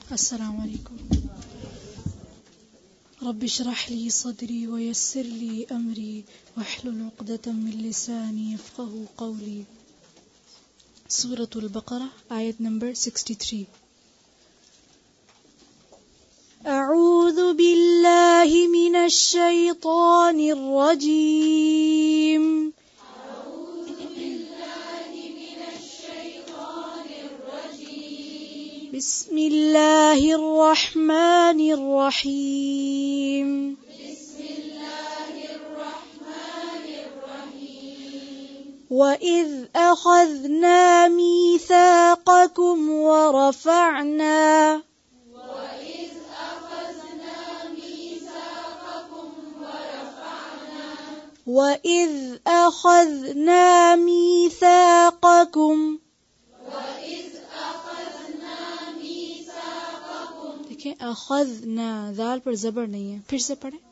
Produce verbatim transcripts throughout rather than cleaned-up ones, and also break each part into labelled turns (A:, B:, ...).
A: अस्सलाम वालेकुम। रब्बि इश्रह ली सदरी व यस्सिर ली अमरी वहलुल उक़दतम मिन लिसानी यफ़क़हू क़ौली। सूरतुल बक़रा आयत नंबर तिरसठ। अऊज़ु बिल्लाहि मिनश शैतानिर रजीम। बिस्मिल्लाहिर रहमानिर रहीम। बिस्मिल्लाहिर रहमानिर रहीम। वइज़ अख़ज़ना मीसाक़कुम वरफ़अना वइज़ अख़ज़ना मीसाक़कुम वरफ़अना वइज़ अख़ज़ना मीसाक़कुम अख़ज़ना ज़ाल पर ज़बर नहीं है, फिर से पढ़ें।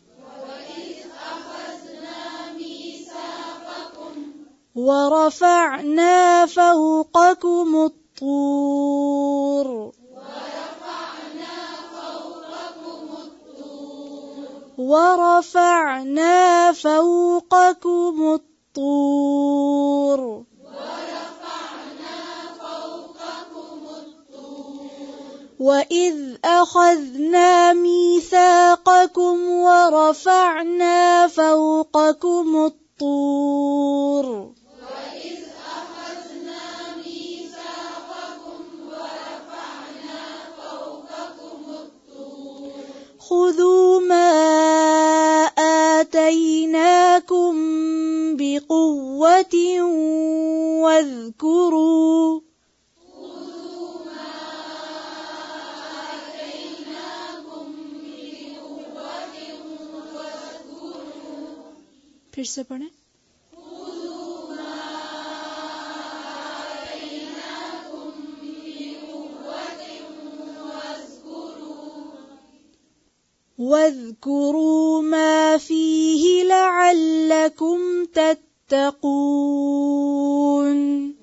A: वरफ़अना फ़ौक़कुमुत्तूर वरफ़अना फ़ौक़कुमुत्तूर वइज़ अख़ज़ना मीसाक़कुम वरफ़अना फ़ौक़कुमुत्तूर ख़ुज़ू मा आतैनाकुम बिक़ुव्वतिन वज़्कुरू फिर से पढ़ें। वज़्कुरू मा फ़ीहि लअल्लकुम तत्तक़ून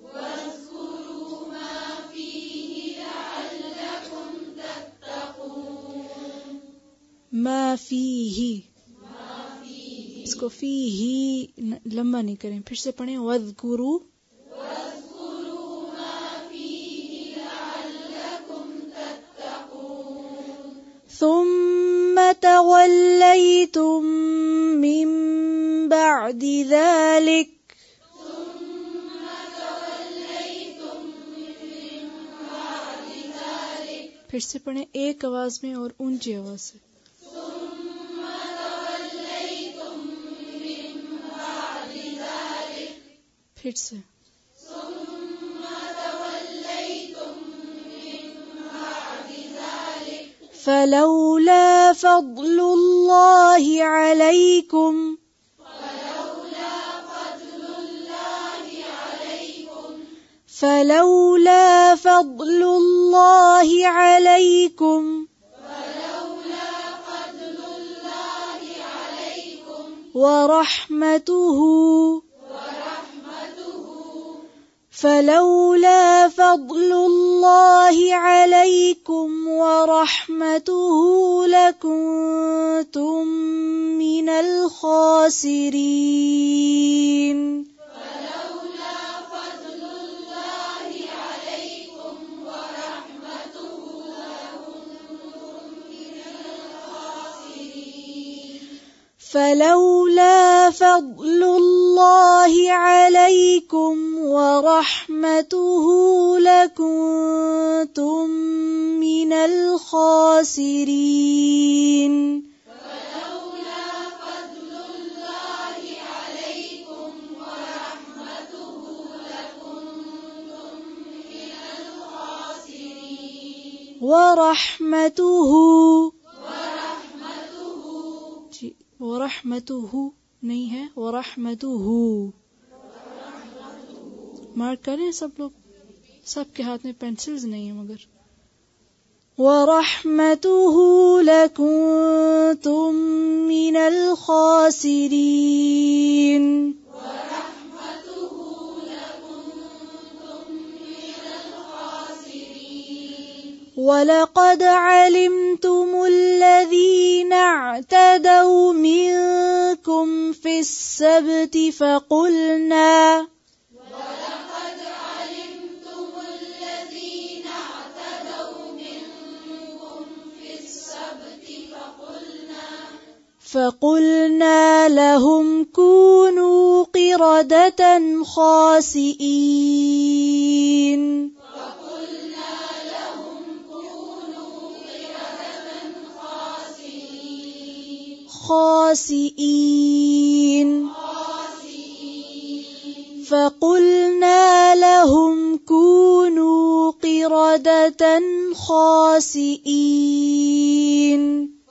A: मा फ़ीहि इसको फ़ीहि लंबा नहीं करें, फिर से पढ़ें। वज़्कुरू ثم توليتم من بعد ذلك फिर से पढ़ें एक आवाज में और ऊंची आवाज से। फिर से फलौला फ़ज़्लुल्लाहि अलैकुम फलौला फ़ज़्लुल्लाहि अलैकुम वरहमतुहु फलौला फ़ज़्लुल्लाहि अलैकुम वरहमतुहु लकुन्तुम मिनल ख़ासिरीन। फलौला फ़ज़्लुल्लाहि अलैकुम वरहमतुहु लकुन्तुम मिनल ख़ासिरीन। वरहमतुहु वरहमतुहु नहीं है, वरहमतुहु मार्क करें सब लोग। सबके हाथ में पेंसिल्स नहीं है मगर। वरहमतुहु लकुन्तुम मिनल ख़ासिरीन। वलक़द अलिमतुमुल्लज़ीना अअतदौ मिनकुम फ़िस्सब्ति फ़क़ुलना फ़क़ुलना लहुम कूनू क़िरदतन ख़ासिईन ख़ासिईन फ़क़ुलना लहुम कूनू क़िरदतन ख़ासिईन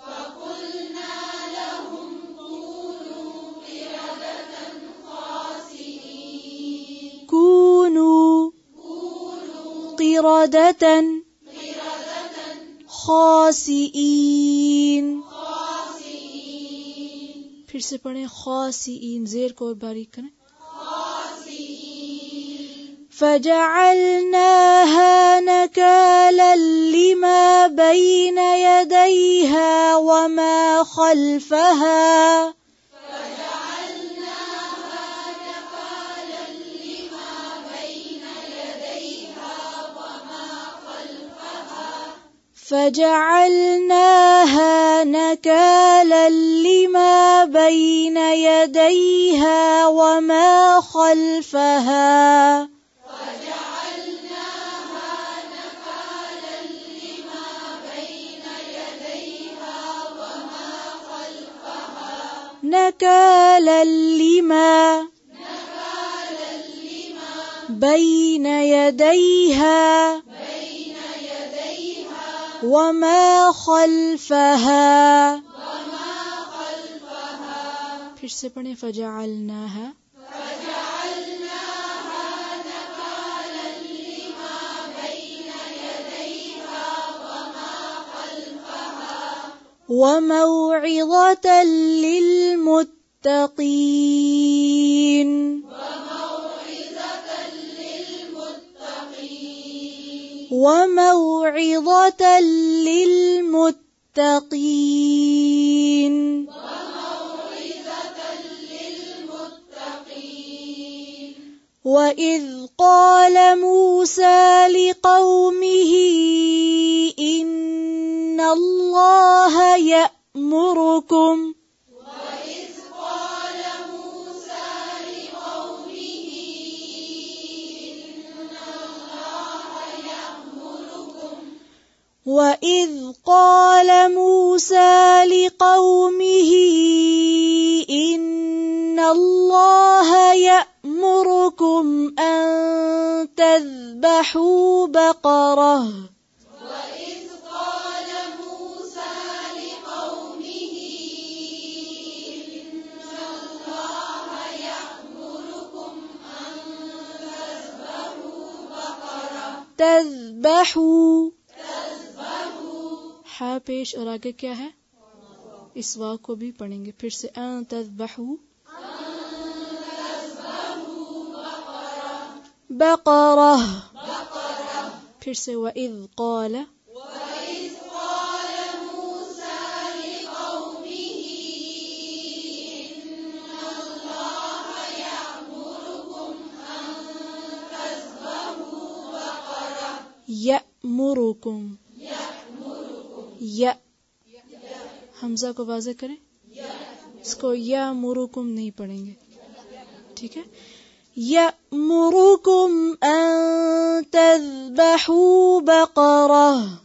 A: कूनू क़िरदतन ख़ासिईन। फिर से पढ़ें ख़ासिईन, ज़ेर को और बारीक करें। फ़जअलनाहा नकालन लिमा बैन यदैहा वमा ख़ल्फ़हा فجعلناها نكالا لما بين يديها وما خلفها فجعلناها نكالا لما بين يديها وما خلفها نكالا لما نكالا لما بين يديها वमा खल्फहा। फिर से पढ़ें फजअलनाहा वमौइज़तन लिलमुत्तक़ीन वमौइज़तन लिलमुत्तक़ीन। वइज़ क़ाल मूसा लिक़ौमिही इन्नल्लाह यअमुरुकुम وَإِذْ قَالَ مُوسَى لِقَوْمِهِ إِنَّ اللَّهَ يَأْمُرُكُمْ أَن تَذْبَحُوا بَقَرَةً وَإِذْ قَالَ مُوسَى لِقَوْمِهِ إِنَّ اللَّهَ يَأْمُرُكُمْ أَن تَذْبَحُوا بَقَرَةً تَذْبَحُوا हा पेश और आगे क्या है? इस वाव को भी पढ़ेंगे। फिर से अन तज़बहू बक़रा। फिर से वइज़ क़ाल यअमुरुकुम या हमजा को वाज़े करें, इसको या मुरुकुम नहीं पढ़ेंगे, ठीक है। यअमुरुकुम अन तज़बहू बक़रा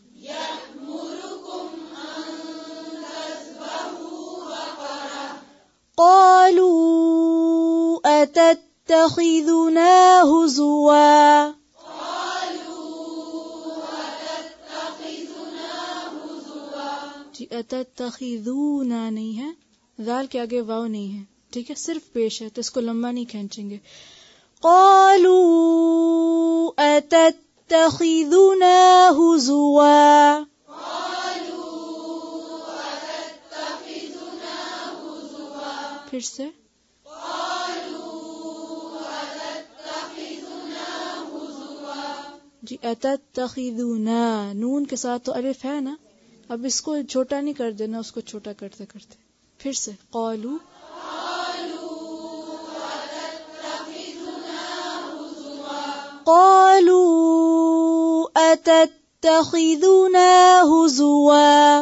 A: क़ालू अतत्तख़िज़ुना हुज़ुवा अतत्तखिज़ूना नहीं है, ज़ाल के आगे वाव नहीं है, ठीक है, सिर्फ पेश है तो इसको लंबा नहीं खींचेंगे। क़ालू अतत्तखिज़ुना हुज़ुवा फिर से जी अतत्तखिदूना, नून के साथ तो अलिफ है ना, अब इसको छोटा नहीं कर देना, उसको छोटा करते करते फिर से क़ालू क़ालू अतत्तखिदूना हुज़ुवा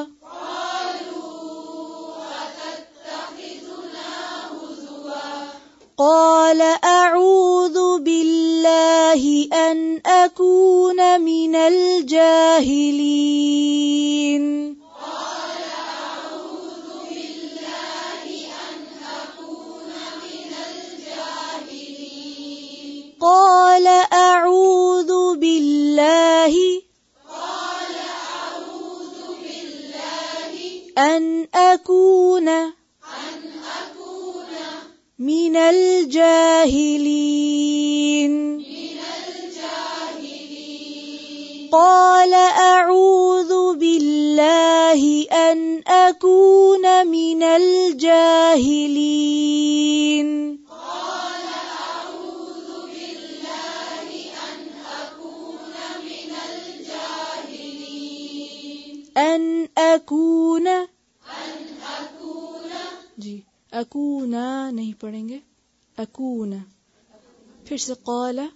A: قال أعوذ بالله أن أكون من الجاهلين قال أعوذ بالله أن أكون من الجاهلين قال أعوذ بالله قال أعوذ بالله أن أكون من الجاهلين من الجاهلين قال أعوذ بالله أن أكون من الجاهلين قال أعوذ بالله أن أكون من الجاهلين أن أكون أن أكون जी अकूना नहीं पढ़ेंगे, अकूना। फिर से क़ाला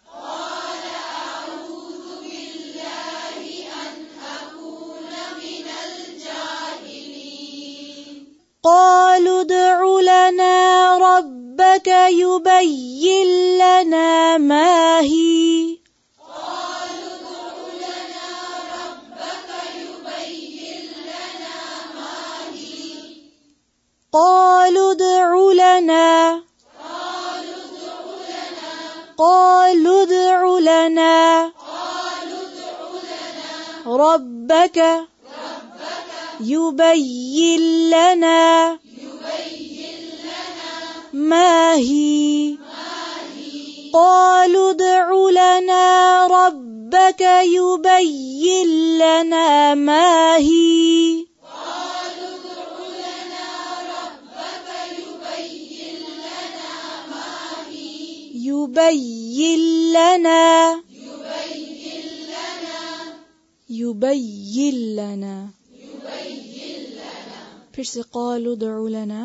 A: क़ालू उद्उ लना रब्बक युबय्यिन लना मा ही قالوا ادع لنا قالوا ادع لنا ربك يبين لنا ما هي قالوا ادع لنا ربك يبين لنا ما هي يبين لنا يبين لنا फिर से قالوا ادع لنا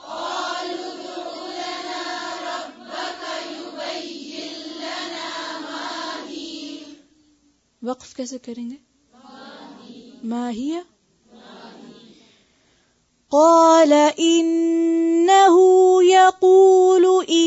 A: वक्फ कैसे करेंगे? मा हिया قال إنه يقول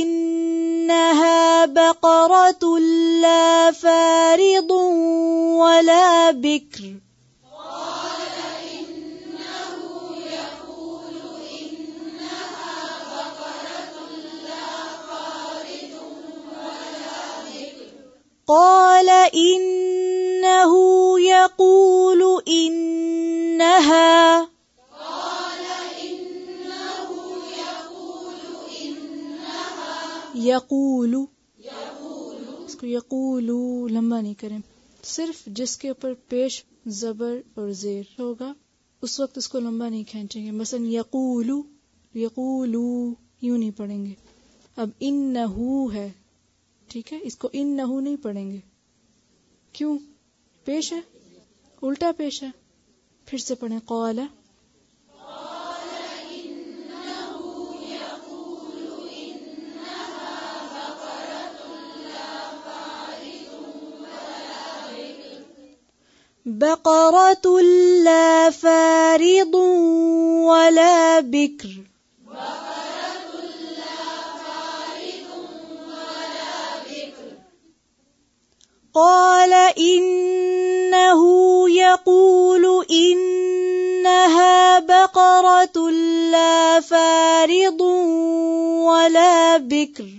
A: إنها بقرة لا فارض ولا بكر قال إنه يقول إنها بقرة لا فارض ولا بكر قال إنه يقول إنها यकूलू, इसको यकूलू लंबा नहीं करें, सिर्फ जिसके ऊपर पेश जबर और जेर होगा उस वक्त इसको लंबा नहीं खींचेंगे। मसलन यकूलू यकूलू यूं नहीं पढ़ेंगे। अब इन्नहू है, ठीक है, इसको इन्नहू नहीं पढ़ेंगे, क्यों? पेश है, उल्टा पेश है। फिर से पढ़ें क़ाला بقرة لا فارض ولا بكر بقرة لا فارض ولا بكر قال إنه يقول إنها بقرة لا فارض ولا بكر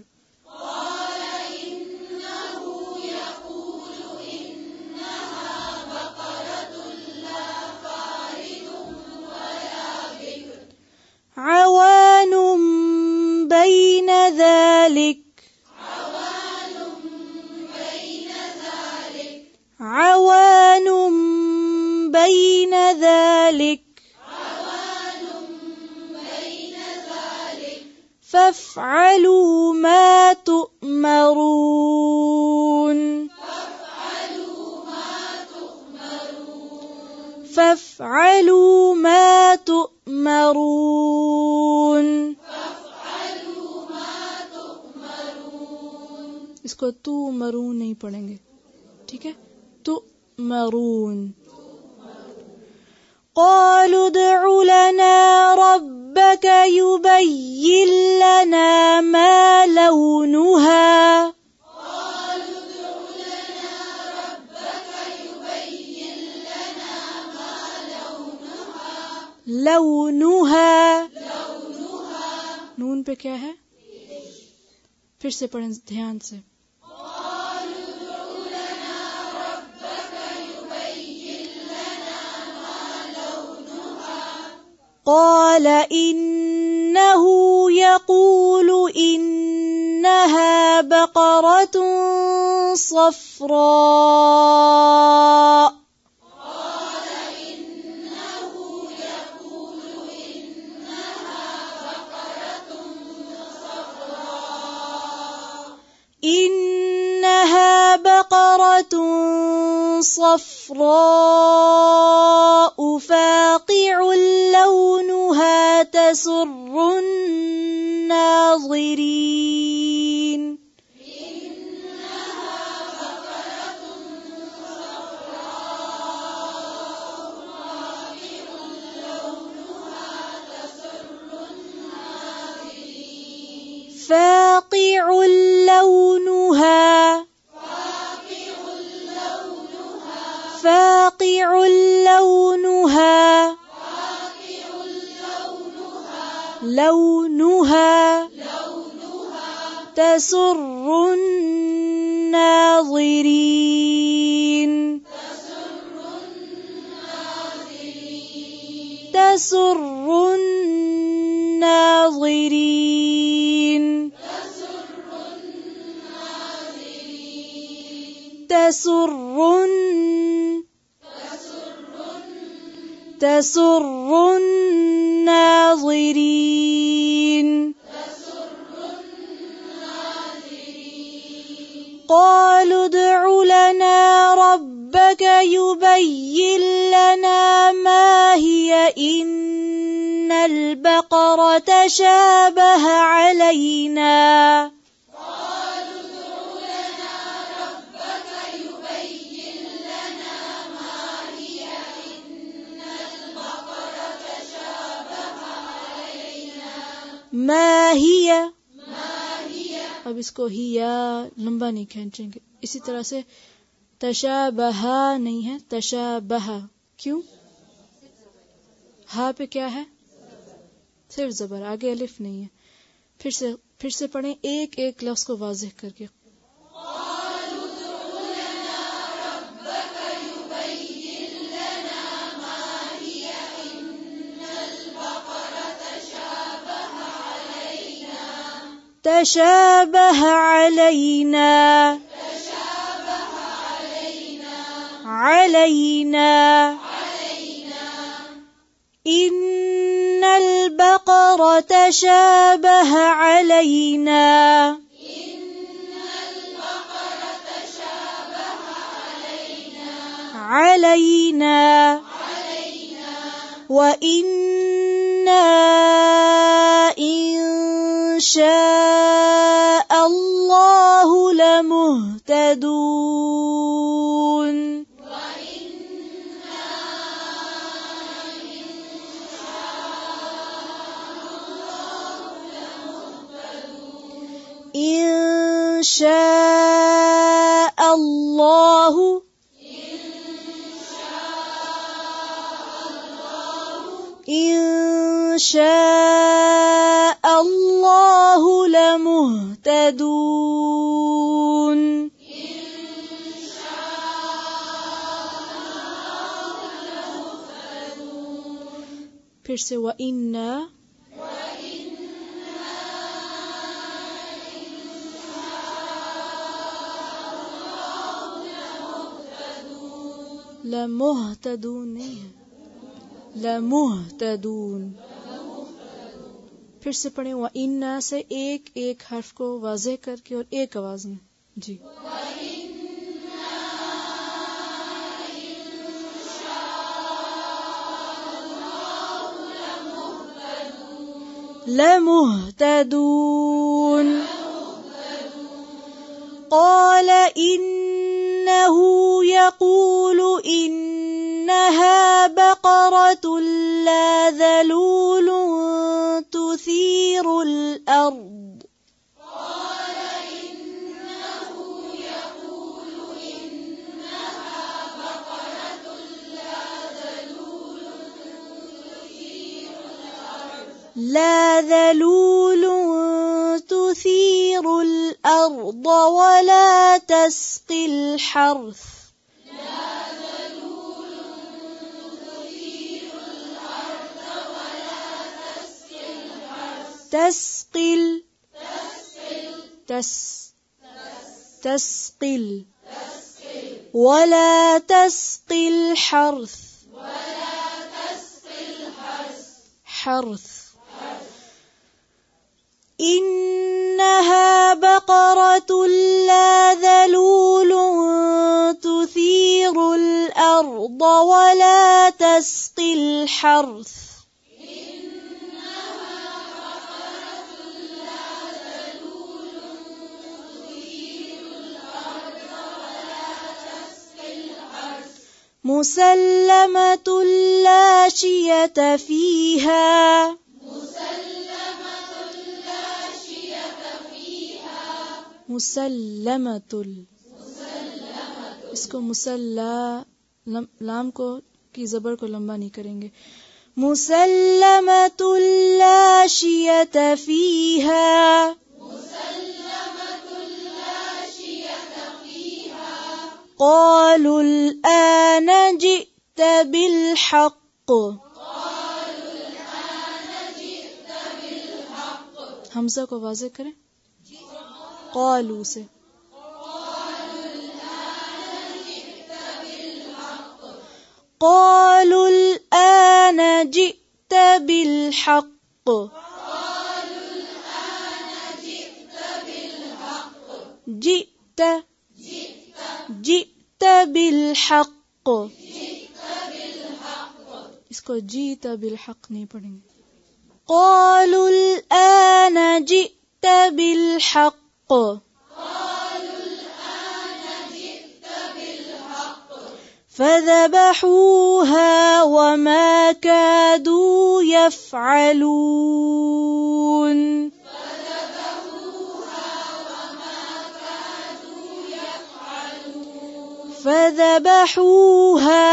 A: عوان بين ذلك عوان بين ذلك عوان بين ذلك عوان بين ذلك فافعلوا ما تؤمرون فافعلوا फफ़अलू मा तुअमरून। इसको तू मरून नहीं पढ़ेंगे, ठीक है? तू मरून। क़ालू उद्उ लना रब्बक युबय्यिन लना मा लौनुहा। लौनुहा, नून पे क्या है? फिर से पढ़ें ध्यान से। قال إنه يقول إنها بقرة صفراء قال إنه يقول إنها بقرة صفراء إنها بقرة صفراء فاقع لونها تسر الناظرين إنها بقرة صفراء فاقع لونها فاقع لونها لونها تسر الناظرين تسر الناظرين تسر تسر الناظرين قالوا ادع لنا ربك يبين لنا ما هي إن البقرة شابه علينا ما هي अब इसको ही या लंबा नहीं खींचेंगे। इसी तरह से तशाबहा नहीं है, तशाबहा। क्यों? हा पे क्या है? सिर्फ जबर, आगे अलिफ नहीं है। फिर से फिर से पढ़ें एक एक लफ्ज को वाज़ेह करके। تشابه علينا علينا إن البقرة تشابه علينا علينا وإنا إن شاء الله لمهتدون إن شاء الله إن شاء الله لمهتدون फिर से व इन्ना लमुहतदून नहीं है, लमुहतदून। फिर से पढ़ें व इन्ना से एक एक हर्फ को वाज़ेह करके और एक आवाज में। जी لمهتدون قال إنه يقول إنها بقرة لا ذلول تثير الأرض
B: قال إنه يقول إنها بقرة لا ذلول تثير الأرض
A: لا ذلول تثير الأرض ولا تسقي الحرث
B: لا ذلول تثير الأرض ولا تسقي الحرث
A: تسقي ال-
B: تسقي
A: تس
B: تسقي
A: تسقي ال-
B: تسقي
A: ولا تسقي الحرث
B: ولا تسقي الحرث
A: حرث إنها بقرة لا ذلول تثير الأرض ولا تسقي الحرث مسلمة لا شية فيها
B: مسلمة لا شية فيها
A: مسلمة इसको मुसल्ला लम, लाम को की जबर को लंबा नहीं करेंगे मुसल्लमतु ला शियत फीहा قالوا الآن جئت بالحق हमजा को वाज़े करें قالوا से قالوا الآن جئت بالحق جئت جئت بالحق इसको जीत बिलहक नहीं पढ़ेंगे قالوا الآن جئت بالحق فذبحوها وما كادوا يفعلون فذبحوها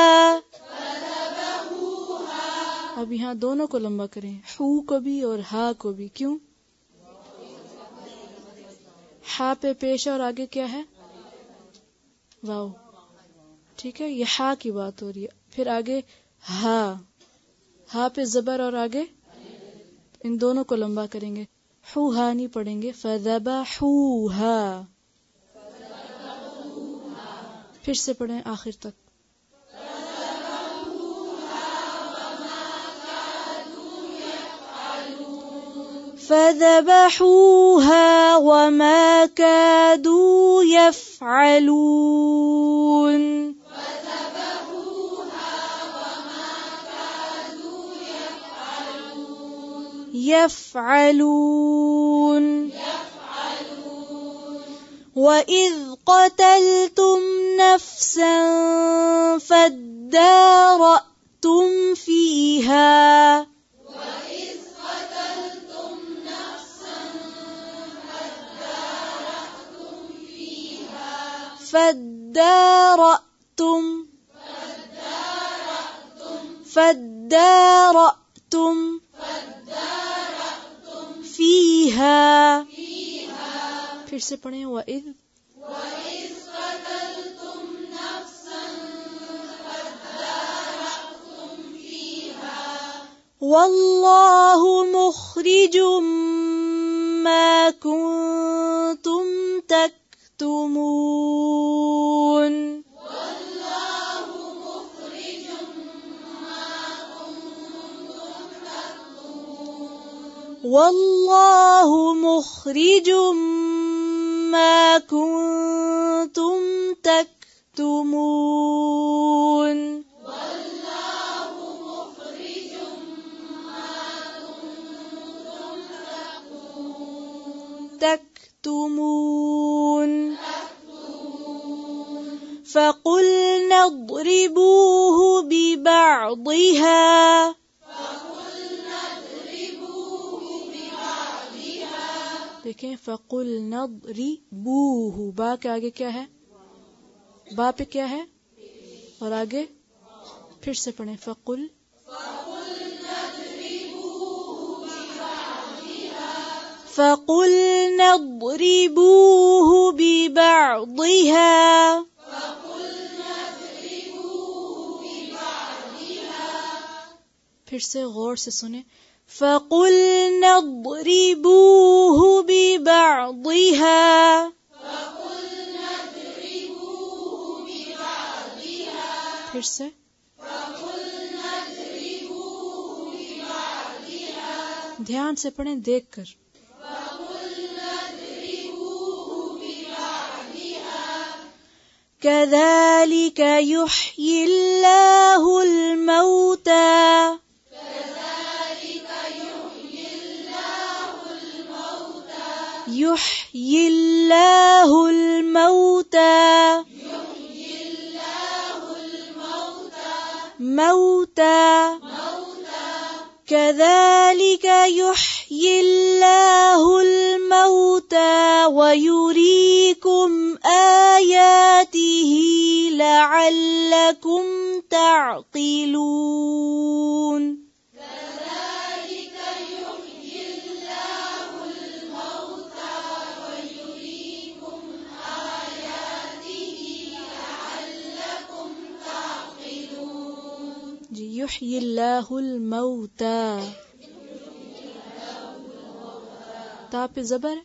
A: अब यहाँ दोनों को लंबा करें हू को भी और हा को भी क्यों हा पे पेश और आगे क्या है वाव ठीक है ये हा की बात हो रही है फिर आगे हा हा पे जबर और आगे इन दोनों को लंबा करेंगे हू हा नहीं पढ़ेंगे फज़बहूहा फिर से पढ़ें आखिर तक فذبحوها وما كادوا يفعلون يفعلون وإذ قتلتم نفسا فادارأتم فيها فادارأتم فادارأتم فيها फिर से पढ़ें वइज़ والله مخرج ما كنتم تكتمون والله مخرج ما كنتم تكتمون والله مخرج ما كنتم تكتمون والله مخرج ما كنتم تكتمون فقلنا اضربوه ببعضها देखें فقلنا اضربوه बा के आगे क्या है बा पे क्या है और आगे फिर से पढ़ें फकुल فقلنا اضربوه ببعضها फिर से गौर से सुने فقلنا اضربوه ببعضها फिर से ध्यान से पढ़ें देखकर كذلك يحيي الله الموتى يحيي الله الموتى موتى كذلك يحيي الله الموتى ويريكم آياته لعلكم تعقلون يحيي الله الموتى ता पे जबर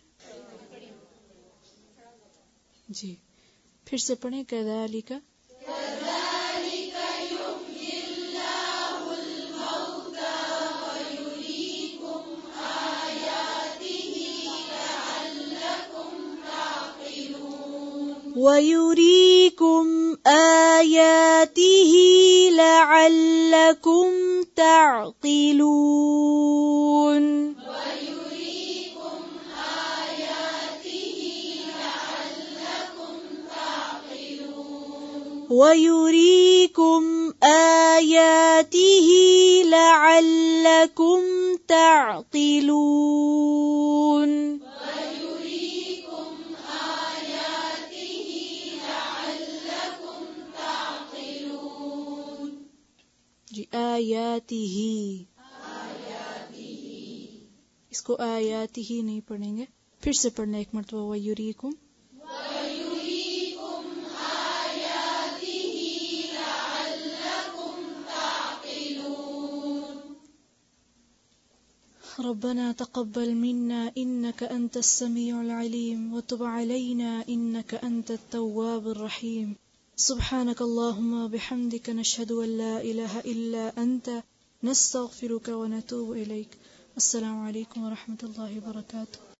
A: जी फिर से पढ़ें कज़ालिका ويريكم آياته لعلكم تعقلون ويريكم آياته لعلكم تعقلون ويريكم آياته لعلكم تعقلون जी आयातिही इसको आयातिही नहीं पढ़ेंगे फिर से पढ़ना एक मरतबा वयुरीकुम ربنا تقبل منا إنك أنت السميع العليم وتب علينا إنك أنت التواب الرحيم سبحانك اللهم وبحمدك نشهد أن لا إله إلا أنت نستغفرك ونتوب إليك السلام عليكم ورحمة الله وبركاته